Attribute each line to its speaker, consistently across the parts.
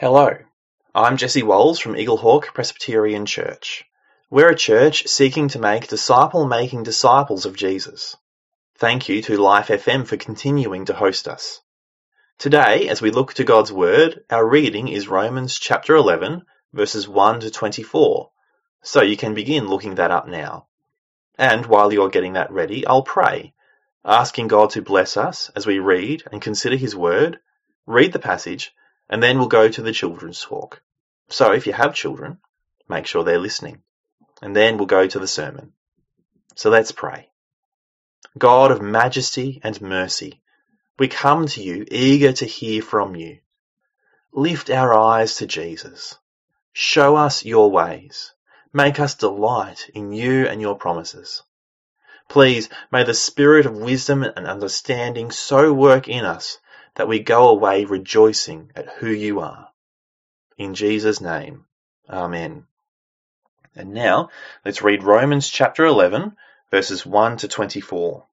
Speaker 1: Hello, I'm Jesse Walls from Eaglehawk Presbyterian Church. We're a church seeking to make disciple-making disciples of Jesus. Thank you to Life FM for continuing to host us. Today, as we look to God's Word, our reading is Romans chapter 11, verses 1 to 24, so you can begin looking that up now. And while you're getting that ready, I'll pray, asking God to bless us as we read and consider His Word, read the passage, and then we'll go to the children's talk. So if you have children, make sure they're listening. And then we'll go to the sermon. So let's pray. God of majesty and mercy, we come to you eager to hear from you. Lift our eyes to Jesus. Show us your ways. Make us delight in you and your promises. Please, may the spirit of wisdom and understanding so work in us that we go away rejoicing at who you are. In Jesus' name, Amen. And now, let's read Romans chapter 11, verses 1 to 24.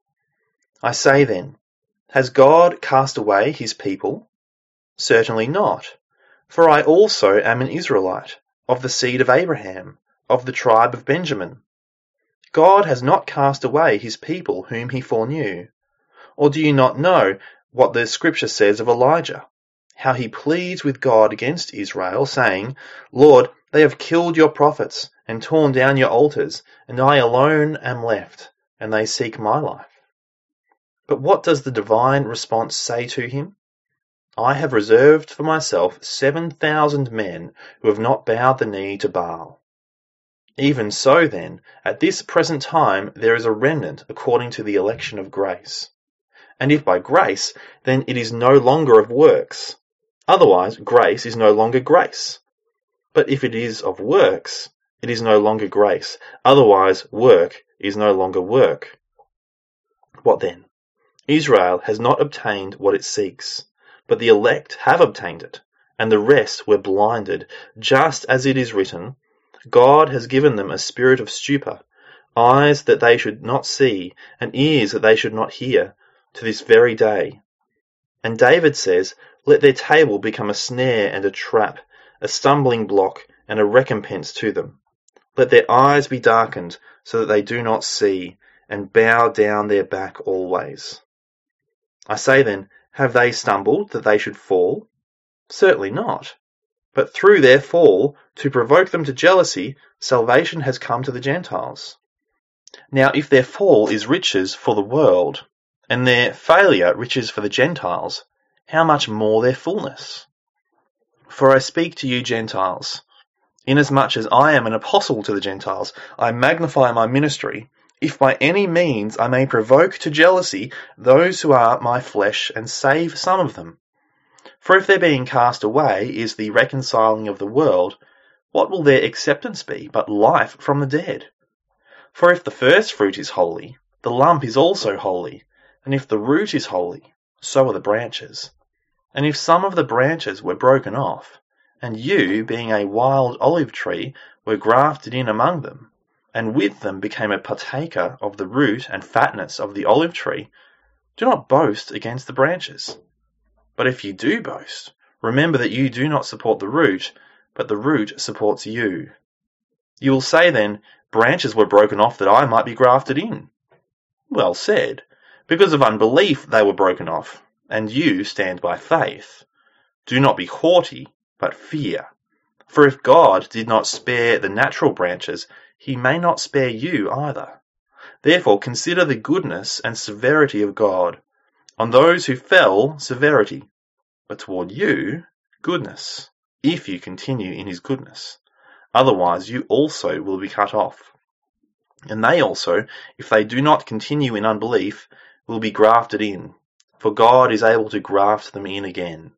Speaker 1: I say then, has God cast away his people? Certainly not. For I also am an Israelite, of the seed of Abraham, of the tribe of Benjamin. God has not cast away his people whom he foreknew. Or do you not know what the scripture says of Elijah, how he pleads with God against Israel, saying, Lord, they have killed your prophets and torn down your altars, and I alone am left, and they seek my life. But what does the divine response say to him? I have reserved for myself 7,000 men who have not bowed the knee to Baal. Even so then, at this present time there is a remnant according to the election of grace. And if by grace, then it is no longer of works. Otherwise, grace is no longer grace. But if it is of works, it is no longer grace. Otherwise, work is no longer work. What then? Israel has not obtained what it seeks, but the elect have obtained it, and the rest were blinded, just as it is written, God has given them a spirit of stupor, eyes that they should not see, and ears that they should not hear, to this very day. And David says, let their table become a snare and a trap, a stumbling block and a recompense to them. Let their eyes be darkened so that they do not see, and bow down their back always. I say then, have they stumbled that they should fall? Certainly not. But through their fall, to provoke them to jealousy, salvation has come to the Gentiles. Now if their fall is riches for the world, and their failure riches for the Gentiles, how much more their fullness? For I speak to you Gentiles, inasmuch as I am an apostle to the Gentiles, I magnify my ministry, if by any means I may provoke to jealousy those who are my flesh and save some of them. For if their being cast away is the reconciling of the world, what will their acceptance be but life from the dead? For if the first fruit is holy, the lump is also holy. And if the root is holy, so are the branches. And if some of the branches were broken off, and you, being a wild olive tree, were grafted in among them, and with them became a partaker of the root and fatness of the olive tree, do not boast against the branches. But if you do boast, remember that you do not support the root, but the root supports you. You will say then, branches were broken off that I might be grafted in. Well said. Because of unbelief they were broken off, and you stand by faith. Do not be haughty, but fear. For if God did not spare the natural branches, he may not spare you either. Therefore consider the goodness and severity of God. On those who fell, severity, but toward you, goodness, if you continue in his goodness. Otherwise you also will be cut off. And they also, if they do not continue in unbelief, will be grafted in, for God is able to graft them in again.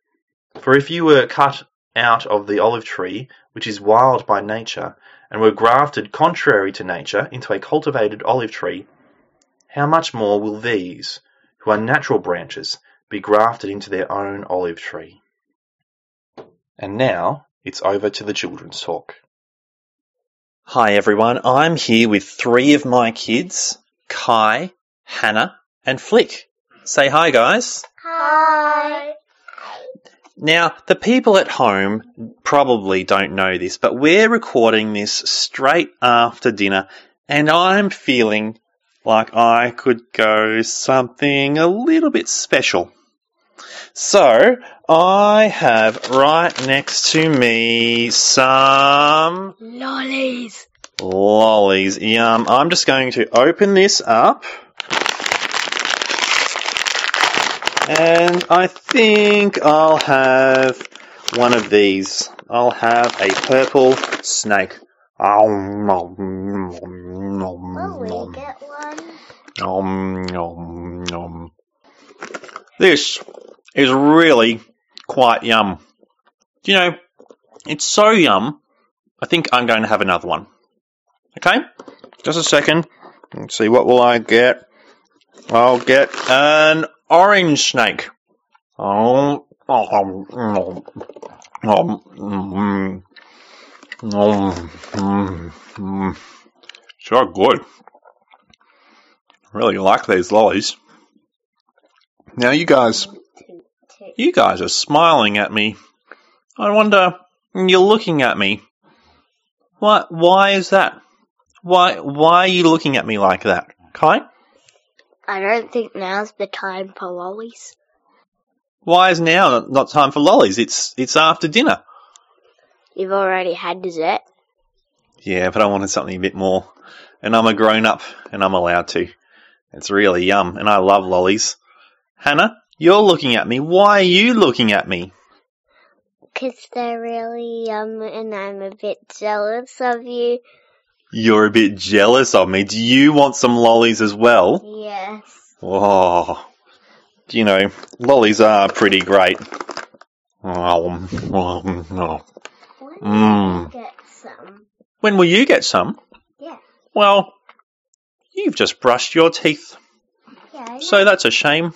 Speaker 1: For if you were cut out of the olive tree, which is wild by nature, and were grafted contrary to nature into a cultivated olive tree, how much more will these, who are natural branches, be grafted into their own olive tree? And now, it's over to the children's talk. Hi everyone, I'm here with 3 of my kids, Kai, Hannah, and Flick. Say hi, guys.
Speaker 2: Hi.
Speaker 1: Now, the people at home probably don't know this, but we're recording this straight after dinner, and I'm feeling like I could go something a little bit special. So, I have right next to me some
Speaker 2: Lollies.
Speaker 1: Yum. I'm just going to open this up. And I think I'll have one of these. I'll have a purple snake.
Speaker 2: Will we get one?
Speaker 1: This is really quite yum. You know, it's so yum, I think I'm going to have another one. Okay? Just a second. Let's see, what will I get? I'll get an orange snake. So good. Really like these lollies. Now you guys are smiling at me. I wonder, you're looking at me. Why is that? Why are you looking at me like that? Kai?
Speaker 2: I don't think now's the time for lollies.
Speaker 1: Why is now not time for lollies? It's after dinner.
Speaker 2: You've already had dessert.
Speaker 1: Yeah, but I wanted something a bit more. And I'm a grown-up, and I'm allowed to. It's really yum, and I love lollies. Hannah, you're looking at me. Why are you looking at me?
Speaker 2: Because they're really yum, and I'm a bit jealous of you.
Speaker 1: You're a bit jealous of me. Do you want some lollies as well?
Speaker 2: Yes.
Speaker 1: Oh, you know, lollies are pretty great.
Speaker 2: When will you get some?
Speaker 1: When will you get some?
Speaker 2: Yeah.
Speaker 1: Well, you've just brushed your teeth.
Speaker 2: Yeah.
Speaker 1: So that's a shame.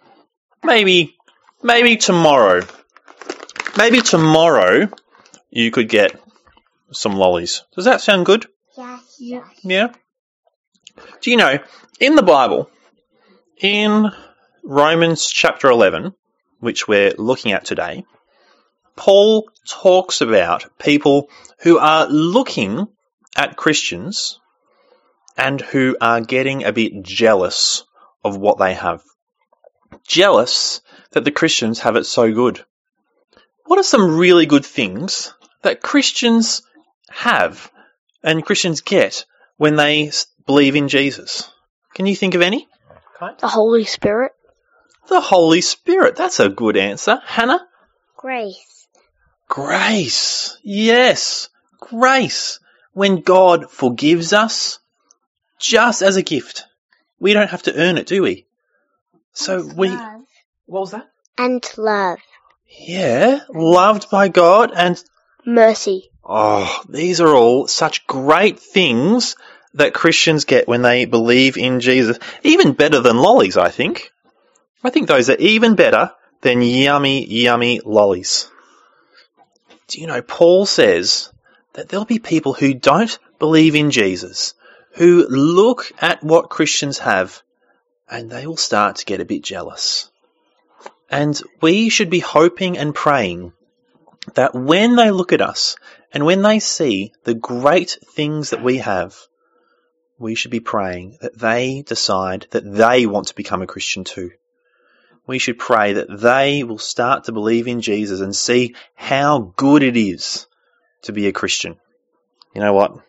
Speaker 1: Maybe tomorrow. Maybe tomorrow you could get some lollies. Does that sound good?
Speaker 2: Yeah.
Speaker 1: Yeah? Do you know, in the Bible, in Romans chapter 11, which we're looking at today, Paul talks about people who are looking at Christians and who are getting a bit jealous of what they have. Jealous that the Christians have it so good. What are some really good things that Christians have and Christians get when they believe in Jesus? Can you think of any?
Speaker 2: The Holy Spirit.
Speaker 1: The Holy Spirit. That's a good answer. Hannah?
Speaker 2: Grace.
Speaker 1: Grace. Yes. Grace. When God forgives us, just as a gift. We don't have to earn it, do we? So
Speaker 2: Love.
Speaker 1: What was that?
Speaker 2: And love.
Speaker 1: Yeah. Loved by God and
Speaker 2: Mercy.
Speaker 1: oh, these are all such great things that Christians get when they believe in Jesus. Even better than lollies, I think. I think those are even better than yummy, yummy lollies. Do you know, Paul says that there'll be people who don't believe in Jesus, who look at what Christians have, and they will start to get a bit jealous. And we should be hoping and praying that when they look at us and when they see the great things that we have, we should be praying that they decide that they want to become a Christian too. We should pray that they will start to believe in Jesus and see how good it is to be a Christian. You know what?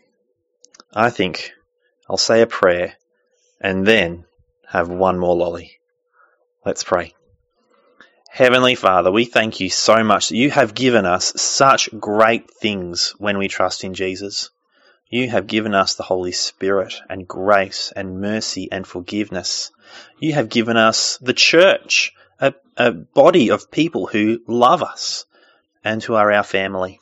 Speaker 1: I think I'll say a prayer and then have one more lolly. Let's pray. Heavenly Father, we thank you so much that you have given us such great things when we trust in Jesus. You have given us the Holy Spirit and grace and mercy and forgiveness. You have given us the church, a body of people who love us and who are our family.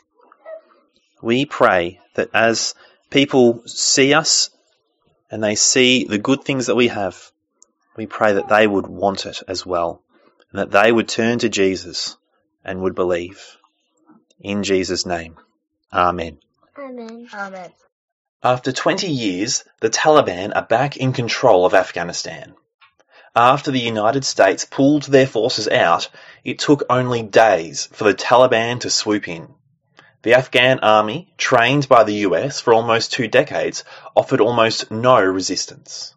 Speaker 1: We pray that as people see us and they see the good things that we have, we pray that they would want it as well, and that they would turn to Jesus and would believe. In Jesus' name, Amen.
Speaker 2: Amen.
Speaker 1: After 20 years, the Taliban are back in control of Afghanistan. After the United States pulled their forces out, it took only days for the Taliban to swoop in. The Afghan army, trained by the US for almost 2 decades, offered almost no resistance.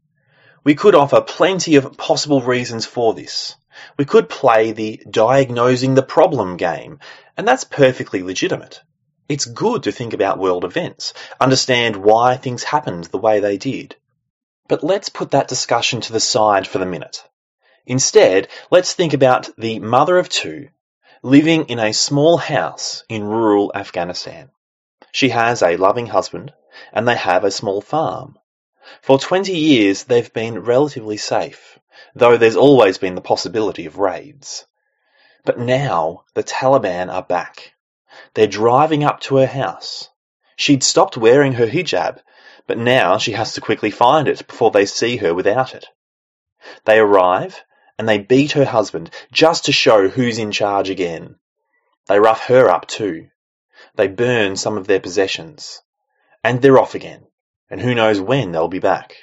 Speaker 1: We could offer plenty of possible reasons for this. We could play the diagnosing the problem game, and that's perfectly legitimate. It's good to think about world events, understand why things happened the way they did. But let's put that discussion to the side for the minute. Instead, let's think about the mother of 2 living in a small house in rural Afghanistan. She has a loving husband, and they have a small farm. For 20 years, they've been relatively safe, though there's always been the possibility of raids. But now, the Taliban are back. They're driving up to her house. She'd stopped wearing her hijab, but now she has to quickly find it before they see her without it. They arrive, and they beat her husband just to show who's in charge again. They rough her up too. They burn some of their possessions. And they're off again, and who knows when they'll be back.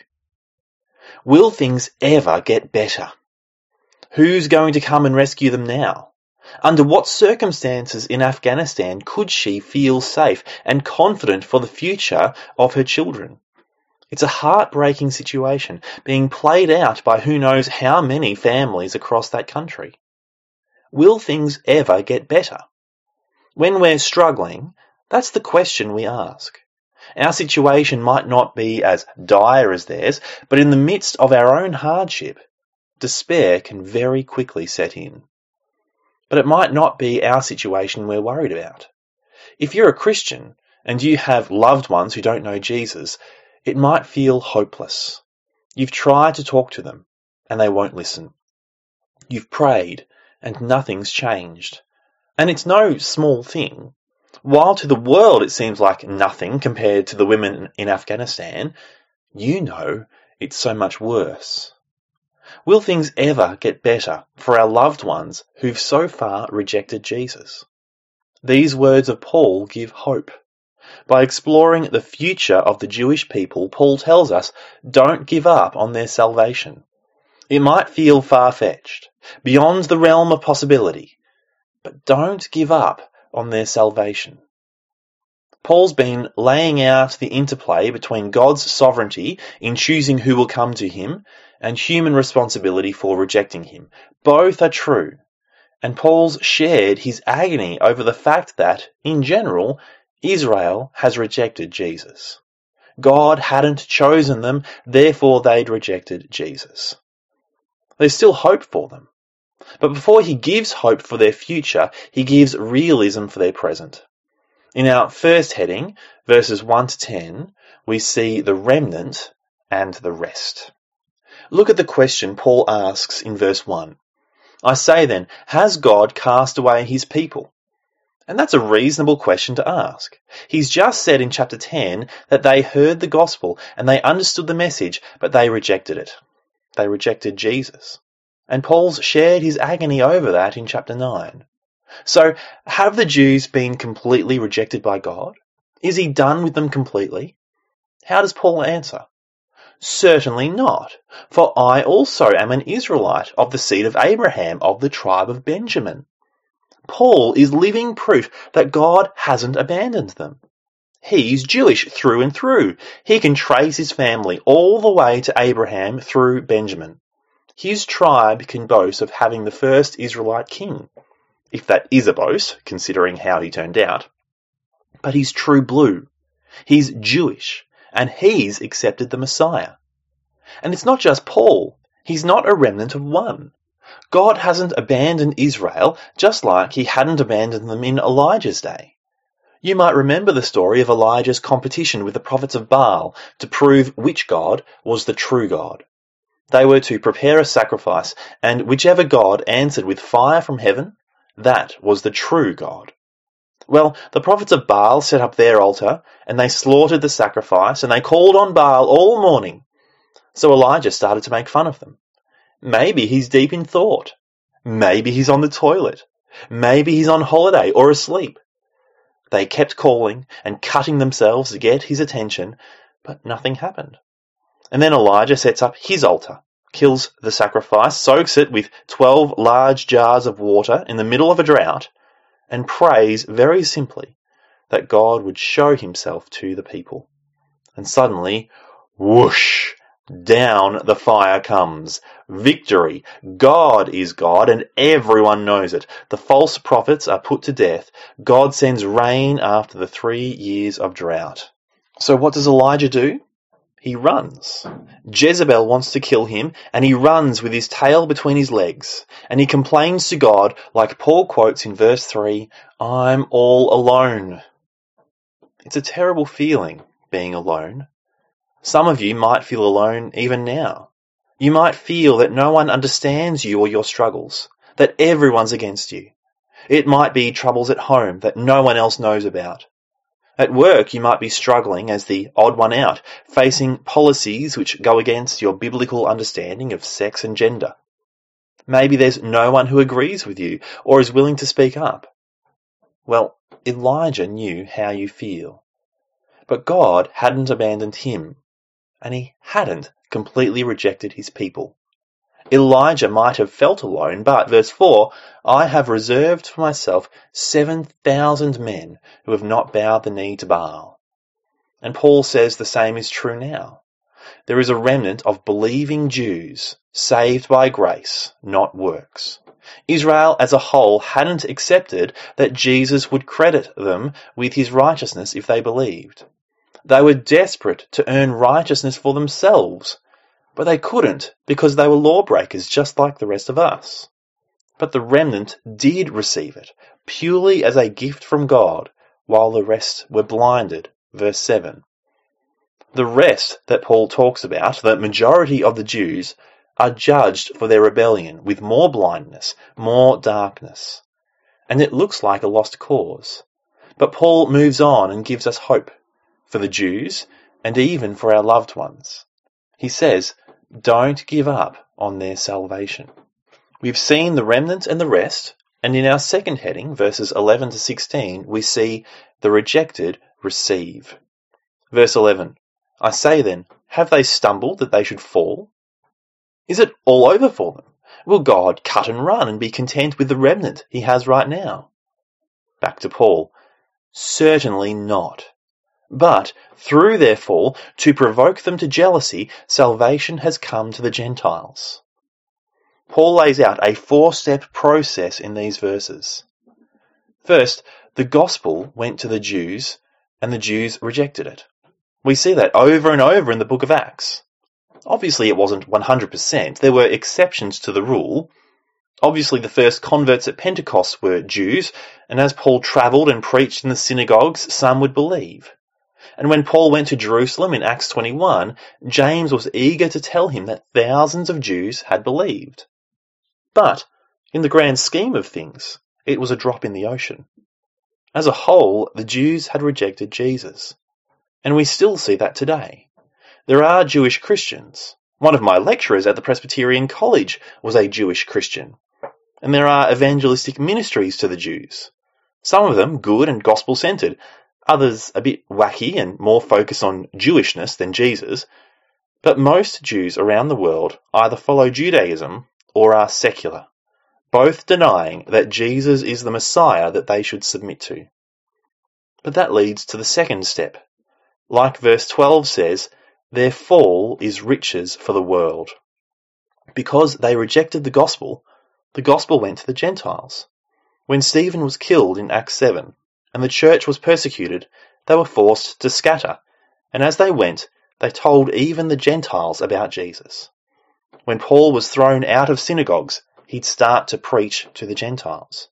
Speaker 1: Will things ever get better? Who's going to come and rescue them now? Under what circumstances in Afghanistan could she feel safe and confident for the future of her children? It's a heartbreaking situation being played out by who knows how many families across that country. Will things ever get better? When we're struggling, that's the question we ask. Our situation might not be as dire as theirs, but in the midst of our own hardship, despair can very quickly set in. But it might not be our situation we're worried about. If you're a Christian and you have loved ones who don't know Jesus, it might feel hopeless. You've tried to talk to them, and they won't listen. You've prayed, and nothing's changed. And it's no small thing. While to the world it seems like nothing compared to the women in Afghanistan, you know it's so much worse. Will things ever get better for our loved ones who've so far rejected Jesus? These words of Paul give hope. By exploring the future of the Jewish people, Paul tells us, don't give up on their salvation. It might feel far-fetched, beyond the realm of possibility, but don't give up on their salvation. Paul's been laying out the interplay between God's sovereignty in choosing who will come to him and human responsibility for rejecting him. Both are true, and Paul's shared his agony over the fact that, in general, Israel has rejected Jesus. God hadn't chosen them, therefore they'd rejected Jesus. There's still hope for them. But before he gives hope for their future, he gives realism for their present. In our first heading, verses 1 to 10, we see the remnant and the rest. Look at the question Paul asks in verse 1. I say then, has God cast away his people? And that's a reasonable question to ask. He's just said in chapter 10 that they heard the gospel and they understood the message, but they rejected it. They rejected Jesus. And Paul's shared his agony over that in chapter 9. So, have the Jews been completely rejected by God? Is he done with them completely? How does Paul answer? Certainly not, for I also am an Israelite of the seed of Abraham, of the tribe of Benjamin. Paul is living proof that God hasn't abandoned them. He's Jewish through and through. He can trace his family all the way to Abraham through Benjamin. His tribe can boast of having the first Israelite king, if that is a boast, considering how he turned out. But he's true blue. He's Jewish, and he's accepted the Messiah. And it's not just Paul. He's not a remnant of one. God hasn't abandoned Israel, just like he hadn't abandoned them in Elijah's day. You might remember the story of Elijah's competition with the prophets of Baal to prove which God was the true God. They were to prepare a sacrifice, and whichever God answered with fire from heaven, that was the true God. Well, the prophets of Baal set up their altar, and they slaughtered the sacrifice, and they called on Baal all morning. So Elijah started to make fun of them. Maybe he's deep in thought. Maybe he's on the toilet. Maybe he's on holiday or asleep. They kept calling and cutting themselves to get his attention, but nothing happened. And then Elijah sets up his altar, kills the sacrifice, soaks it with 12 large jars of water in the middle of a drought, and prays very simply that God would show himself to the people. And suddenly, whoosh, down the fire comes. Victory. God is God, and everyone knows it. The false prophets are put to death. God sends rain after the 3 years of drought. So what does Elijah do? He runs. Jezebel wants to kill him, and he runs with his tail between his legs. And he complains to God, like Paul quotes in verse 3, "I'm all alone." It's a terrible feeling, being alone. Some of you might feel alone even now. You might feel that no one understands you or your struggles, that everyone's against you. It might be troubles at home that no one else knows about. At work, you might be struggling as the odd one out, facing policies which go against your biblical understanding of sex and gender. Maybe there's no one who agrees with you or is willing to speak up. Well, Elijah knew how you feel. But God hadn't abandoned him, and he hadn't completely rejected his people. Elijah might have felt alone, but, verse 4, "I have reserved for myself 7,000 men who have not bowed the knee to Baal." And Paul says the same is true now. There is a remnant of believing Jews, saved by grace, not works. Israel as a whole hadn't accepted that Jesus would credit them with his righteousness if they believed. They were desperate to earn righteousness for themselves, but they couldn't because they were lawbreakers just like the rest of us. But the remnant did receive it, purely as a gift from God, while the rest were blinded. Verse 7. The rest that Paul talks about, the majority of the Jews, are judged for their rebellion with more blindness, more darkness. And it looks like a lost cause. But Paul moves on and gives us hope for the Jews and even for our loved ones. He says, don't give up on their salvation. We've seen the remnant and the rest, and in our second heading, verses 11 to 16, we see the rejected receive. Verse 11, I say then, have they stumbled that they should fall? Is it all over for them? Will God cut and run and be content with the remnant he has right now? Back to Paul. Certainly not. But through their fall, to provoke them to jealousy, salvation has come to the Gentiles. Paul lays out a 4-step process in these verses. First, the gospel went to the Jews, and the Jews rejected it. We see that over and over in the book of Acts. Obviously, it wasn't 100%. There were exceptions to the rule. Obviously, the first converts at Pentecost were Jews, and as Paul travelled and preached in the synagogues, some would believe. And when Paul went to Jerusalem in Acts 21, James was eager to tell him that thousands of Jews had believed. But, in the grand scheme of things, it was a drop in the ocean. As a whole, the Jews had rejected Jesus. And we still see that today. There are Jewish Christians. One of my lecturers at the Presbyterian College was a Jewish Christian. And there are evangelistic ministries to the Jews. Some of them good and gospel-centered, others a bit wacky and more focused on Jewishness than Jesus. But most Jews around the world either follow Judaism or are secular, both denying that Jesus is the Messiah that they should submit to. But that leads to the second step. Like verse 12 says, their fall is riches for the world. Because they rejected the gospel went to the Gentiles. When Stephen was killed in Acts 7, and the church was persecuted, they were forced to scatter, and as they went, they told even the Gentiles about Jesus. When Paul was thrown out of synagogues, he'd start to preach to the Gentiles.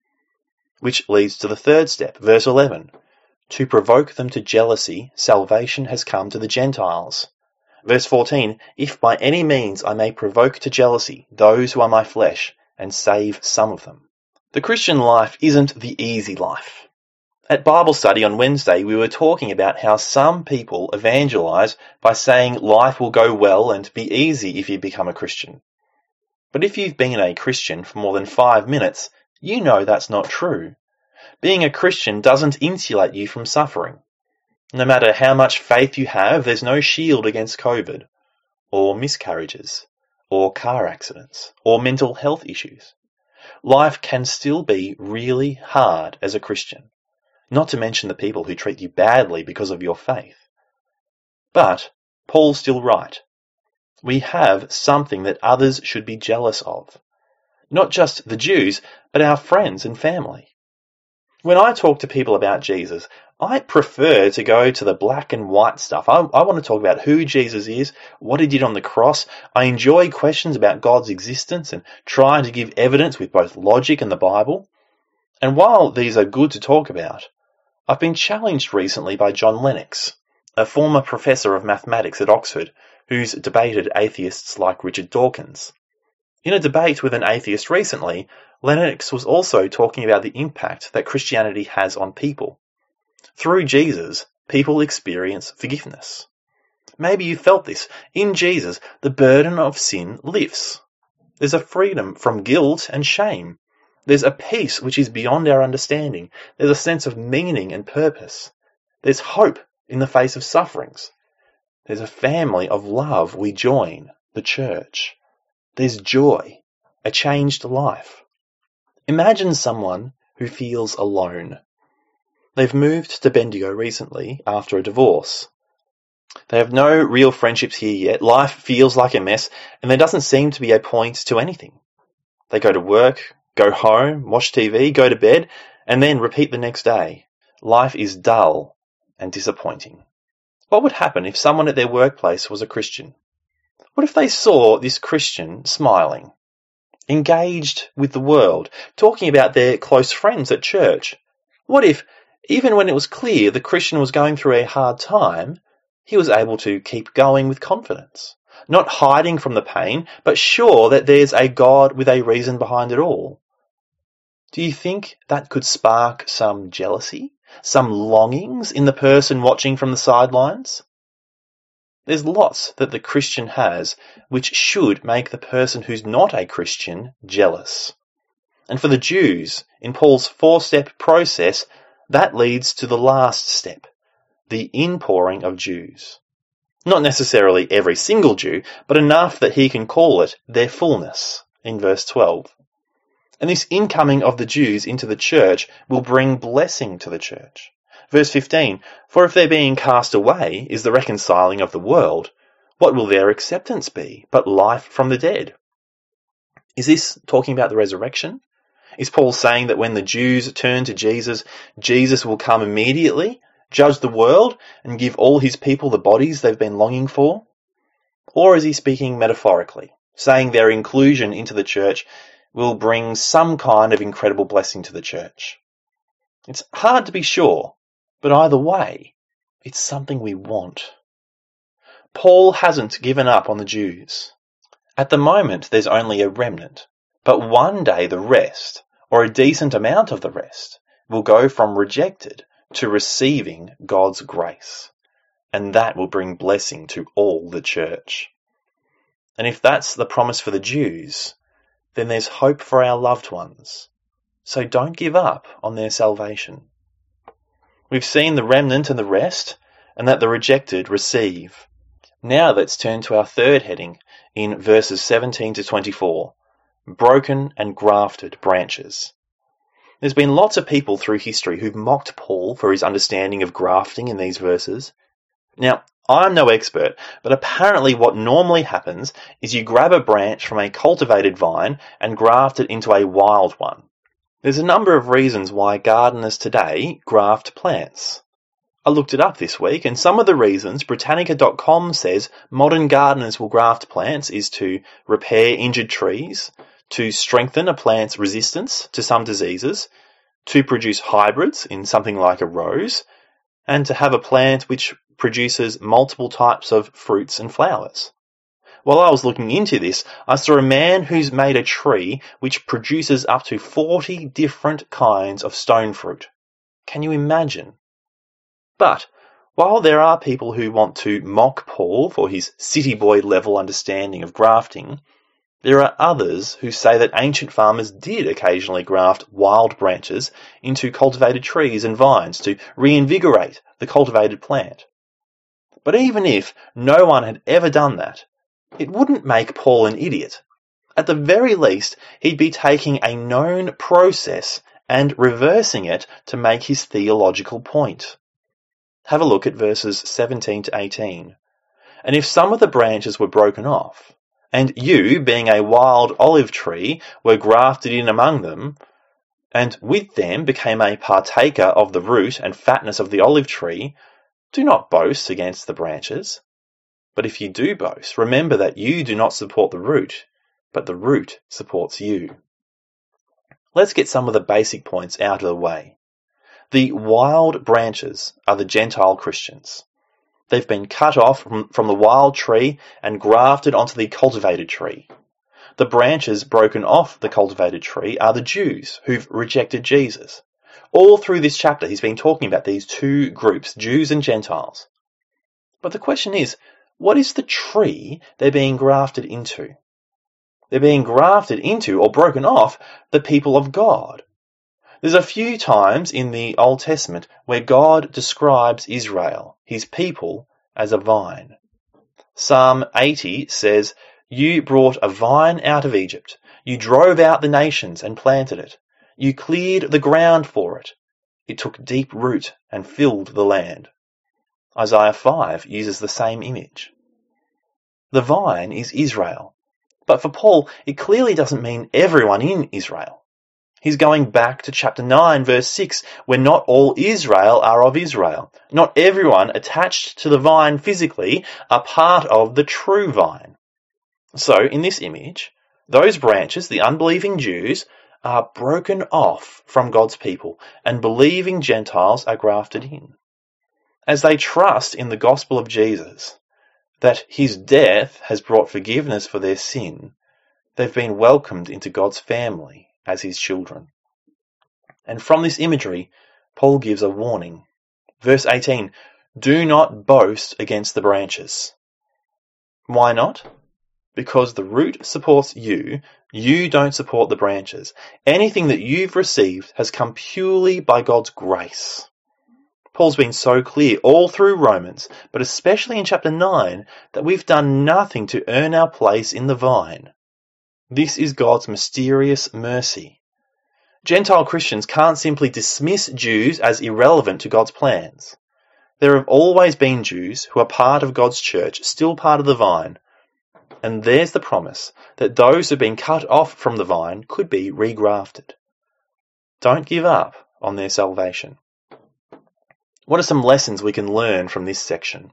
Speaker 1: Which leads to the third step, verse 11. To provoke them to jealousy, salvation has come to the Gentiles. Verse 14, if by any means I may provoke to jealousy those who are my flesh, and save some of them. The Christian life isn't the easy life. At Bible study on Wednesday, we were talking about how some people evangelize by saying life will go well and be easy if you become a Christian. But if you've been a Christian for more than 5 minutes, you know that's not true. Being a Christian doesn't insulate you from suffering. No matter how much faith you have, there's no shield against COVID, or miscarriages, or car accidents, or mental health issues. Life can still be really hard as a Christian, not to mention the people who treat you badly because of your faith. But Paul's still right. We have something that others should be jealous of. Not just the Jews, but our friends and family. When I talk to people about Jesus, I prefer to go to the black and white stuff. I want to talk about who Jesus is, what he did on the cross. I enjoy questions about God's existence and trying to give evidence with both logic and the Bible. And while these are good to talk about, I've been challenged recently by John Lennox, a former professor of mathematics at Oxford, who's debated atheists like Richard Dawkins. In a debate with an atheist recently, Lennox was also talking about the impact that Christianity has on people. Through Jesus, people experience forgiveness. Maybe you felt this. In Jesus, the burden of sin lifts. There's a freedom from guilt and shame. There's a peace which is beyond our understanding. There's a sense of meaning and purpose. There's hope in the face of sufferings. There's a family of love we join, the church. There's joy, a changed life. Imagine someone who feels alone. They've moved to Bendigo recently after a divorce. They have no real friendships here yet. Life feels like a mess, and there doesn't seem to be a point to anything. They go to work, go home, watch TV, go to bed, and then repeat the next day. Life is dull and disappointing. What would happen if someone at their workplace was a Christian? What if they saw this Christian smiling, engaged with the world, talking about their close friends at church? What if, even when it was clear the Christian was going through a hard time, he was able to keep going with confidence, not hiding from the pain, but sure that there's a God with a reason behind it all? Do you think that could spark some jealousy, some longings in the person watching from the sidelines? There's lots that the Christian has which should make the person who's not a Christian jealous. And for the Jews, in Paul's 4-step process, that leads to the last step, the inpouring of Jews. Not necessarily every single Jew, but enough that he can call it their fullness, in verse 12. And this incoming of the Jews into the church will bring blessing to the church. Verse 15, for if their being cast away is the reconciling of the world, what will their acceptance be but life from the dead? Is this talking about the resurrection? Is Paul saying that when the Jews turn to Jesus, Jesus will come immediately, judge the world, and give all his people the bodies they've been longing for? Or is he speaking metaphorically, saying their inclusion into the church will bring some kind of incredible blessing to the church? It's hard to be sure, but either way, it's something we want. Paul hasn't given up on the Jews. At the moment, there's only a remnant, but one day the rest, or a decent amount of the rest, will go from rejected to receiving God's grace, and that will bring blessing to all the church. And if that's the promise for the Jews, then there's hope for our loved ones. So don't give up on their salvation. We've seen the remnant and the rest, and that the rejected receive. Now let's turn to our third heading in verses 17 to 24, broken and grafted branches. There's been lots of people through history who've mocked Paul for his understanding of grafting in these verses. Now, I'm no expert, but apparently what normally happens is you grab a branch from a cultivated vine and graft it into a wild one. There's a number of reasons why gardeners today graft plants. I looked it up this week, and some of the reasons Britannica.com says modern gardeners will graft plants is to repair injured trees, to strengthen a plant's resistance to some diseases, to produce hybrids in something like a rose, and to have a plant which produces multiple types of fruits and flowers. While I was looking into this, I saw a man who's made a tree which produces up to 40 different kinds of stone fruit. Can you imagine? But while there are people who want to mock Paul for his city boy level understanding of grafting, there are others who say that ancient farmers did occasionally graft wild branches into cultivated trees and vines to reinvigorate the cultivated plant. But even if no one had ever done that, It wouldn't make Paul an idiot. At the very least, he'd be taking a known process and reversing it to make his theological point. Have a look at verses 17 to 18. And if some of the branches were broken off, and you, being a wild olive tree, were grafted in among them, and with them became a partaker of the root and fatness of the olive tree, do not boast against the branches. But if you do boast, remember that you do not support the root, but the root supports you. Let's get some of the basic points out of the way. The wild branches are the Gentile Christians. They've been cut off from the wild tree and grafted onto the cultivated tree. The branches broken off the cultivated tree are the Jews who've rejected Jesus. All through this chapter, he's been talking about these two groups, Jews and Gentiles. But the question is, what is the tree they're being grafted into? They're being grafted into or broken off the people of God. There's a few times in the Old Testament where God describes Israel, his people, as a vine. Psalm 80 says, "You brought a vine out of Egypt. You drove out the nations and planted it. You cleared the ground for it. It took deep root and filled the land." Isaiah 5 uses the same image. The vine is Israel. But for Paul, it clearly doesn't mean everyone in Israel. He's going back to chapter 9, verse 6, where not all Israel are of Israel. Not everyone attached to the vine physically are part of the true vine. So, in this image, those branches, the unbelieving Jews, are broken off from God's people, and believing Gentiles are grafted in. As they trust in the gospel of Jesus, that his death has brought forgiveness for their sin, they've been welcomed into God's family as his children. And from this imagery, Paul gives a warning. Verse 18, "Do not boast against the branches." Why not? Because the root supports you, you don't support the branches. Anything that you've received has come purely by God's grace. Paul's been so clear all through Romans, but especially in chapter 9, that we've done nothing to earn our place in the vine. This is God's mysterious mercy. Gentile Christians can't simply dismiss Jews as irrelevant to God's plans. There have always been Jews who are part of God's church, still part of the vine. And there's the promise that those who've been cut off from the vine could be regrafted. Don't give up on their salvation. What are some lessons we can learn from this section?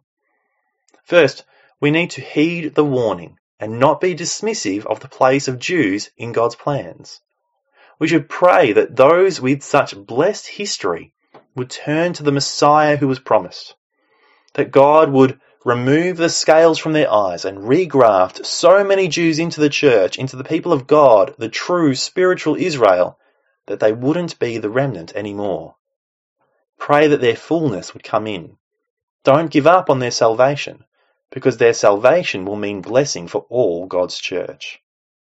Speaker 1: First, we need to heed the warning and not be dismissive of the place of Jews in God's plans. We should pray that those with such blessed history would turn to the Messiah who was promised, that God would remove the scales from their eyes and regraft so many Jews into the church, into the people of God, the true spiritual Israel, that they wouldn't be the remnant anymore. Pray that their fullness would come in. Don't give up on their salvation, because their salvation will mean blessing for all God's church.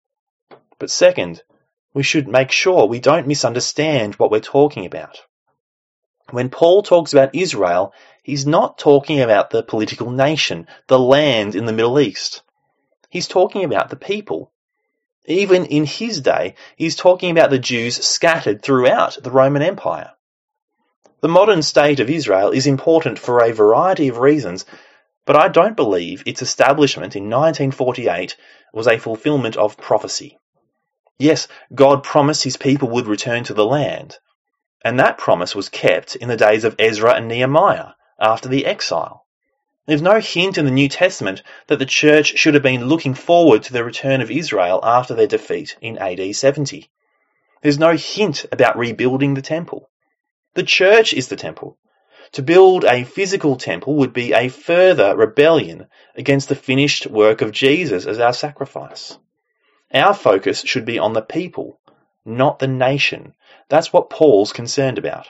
Speaker 1: But second, we should make sure we don't misunderstand what we're talking about. When Paul talks about Israel, he's not talking about the political nation, the land in the Middle East. He's talking about the people. Even in his day, he's talking about the Jews scattered throughout the Roman Empire. The modern state of Israel is important for a variety of reasons, but I don't believe its establishment in 1948 was a fulfillment of prophecy. Yes, God promised his people would return to the land, and that promise was kept in the days of Ezra and Nehemiah after the exile. There's no hint in the New Testament that the church should have been looking forward to the return of Israel after their defeat in AD 70. There's no hint about rebuilding the temple. The church is the temple. To build a physical temple would be a further rebellion against the finished work of Jesus as our sacrifice. Our focus should be on the people, not the nation. That's what Paul's concerned about.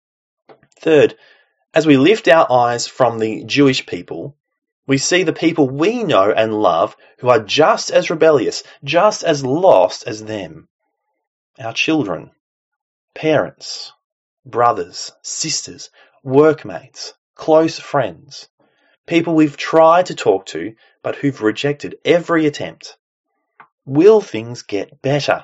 Speaker 1: Third, as we lift our eyes from the Jewish people, we see the people we know and love who are just as rebellious, just as lost as them. Our children, parents, brothers, sisters, workmates, close friends. people we've tried to talk to but who've rejected every attempt. Will things get better?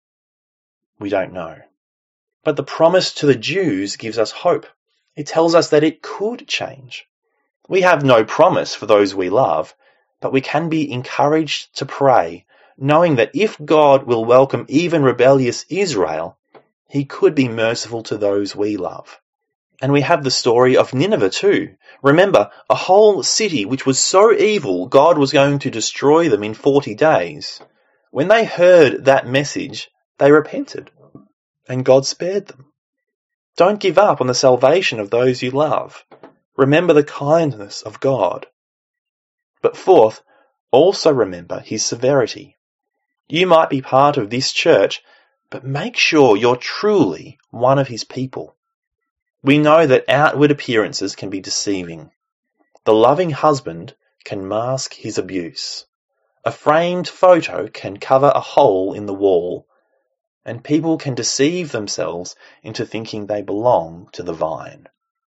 Speaker 1: We don't know. But the promise to the Jews gives us hope. It tells us that it could change. We have no promise for those we love, but we can be encouraged to pray, knowing that if God will welcome even rebellious Israel, he could be merciful to those we love. And we have the story of Nineveh too. Remember, a whole city which was so evil God was going to destroy them in 40 days. When they heard that message, they repented, and God spared them. Don't give up on the salvation of those you love. Remember the kindness of God. But fourth, also remember his severity. You might be part of this church, but make sure you're truly one of his people. We know that outward appearances can be deceiving. The loving husband can mask his abuse. A framed photo can cover a hole in the wall, and people can deceive themselves into thinking they belong to the vine.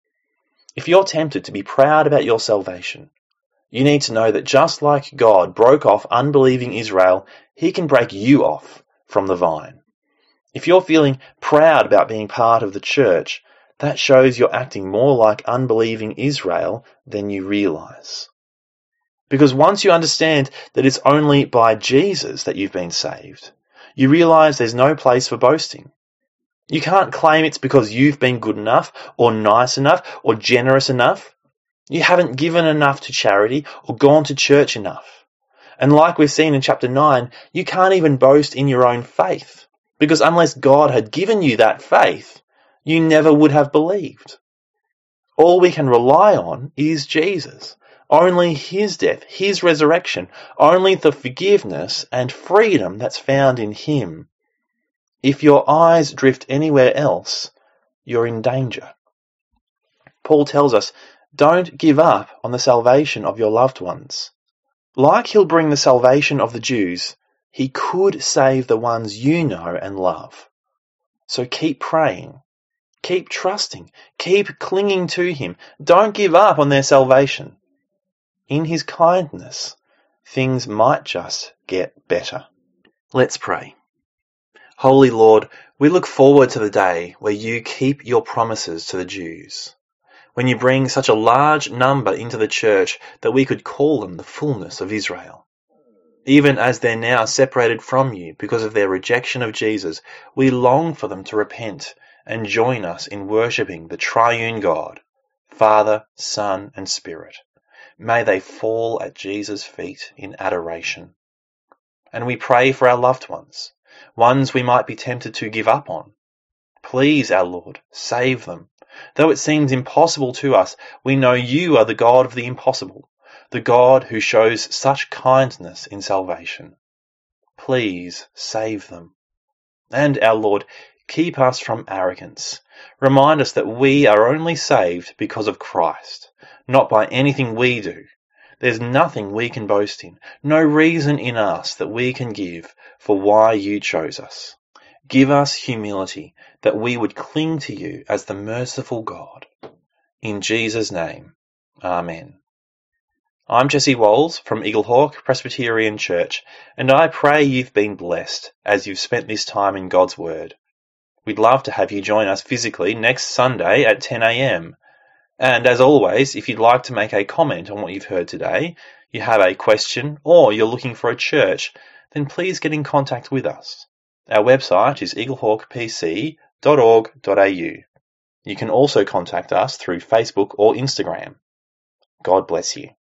Speaker 1: If you're tempted to be proud about your salvation, you need to know that just like God broke off unbelieving Israel, he can break you off from the vine. If you're feeling proud about being part of the church, that shows you're acting more like unbelieving Israel than you realize. Because once you understand that it's only by Jesus that you've been saved, you realize there's no place for boasting. You can't claim it's because you've been good enough or nice enough or generous enough. You haven't given enough to charity or gone to church enough. And like we've seen in chapter 9, you can't even boast in your own faith, because unless God had given you that faith, you never would have believed. All we can rely on is Jesus. Only his death, his resurrection, only the forgiveness and freedom that's found in him. If your eyes drift anywhere else, you're in danger. Paul tells us, don't give up on the salvation of your loved ones. Like he'll bring the salvation of the Jews, he could save the ones you know and love. So keep praying, keep trusting, keep clinging to him. Don't give up on their salvation. In his kindness, things might just get better. Let's pray. Holy Lord, we look forward to the day where you keep your promises to the Jews, when you bring such a large number into the church that we could call them the fullness of Israel. Even as they're now separated from you because of their rejection of Jesus, we long for them to repent and join us in worshipping the triune God, Father, Son, and Spirit. May they fall at Jesus' feet in adoration. And we pray for our loved ones we might be tempted to give up on. Please, our Lord, save them. Though it seems impossible to us, we know you are the God of the impossible, the God who shows such kindness in salvation. Please save them. And, our Lord, keep us from arrogance. Remind us that we are only saved because of Christ, not by anything we do. There's nothing we can boast in, no reason in us that we can give for why you chose us. Give us humility that we would cling to you as the merciful God. In Jesus' name, Amen. I'm Jesse Walls from Eaglehawk Presbyterian Church, and I pray you've been blessed as you've spent this time in God's Word. We'd love to have you join us physically next Sunday at 10 a.m. And as always, if you'd like to make a comment on what you've heard today, you have a question, or you're looking for a church, then please get in contact with us. Our website is eaglehawkpc.org.au. You can also contact us through Facebook or Instagram. God bless you.